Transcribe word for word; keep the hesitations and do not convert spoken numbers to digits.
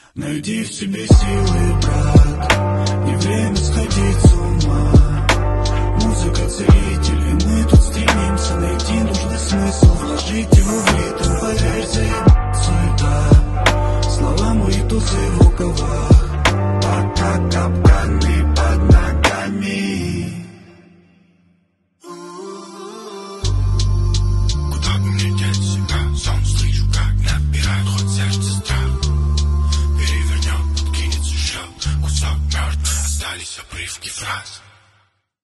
Найди в себе силы, брат, не время сходить с ума. Музыка целитель, и мы тут стремимся найти нужный смысл, вложить его в ритм. Поверь, заеб... суета, слова мои тусы в рукавах, пока капканы.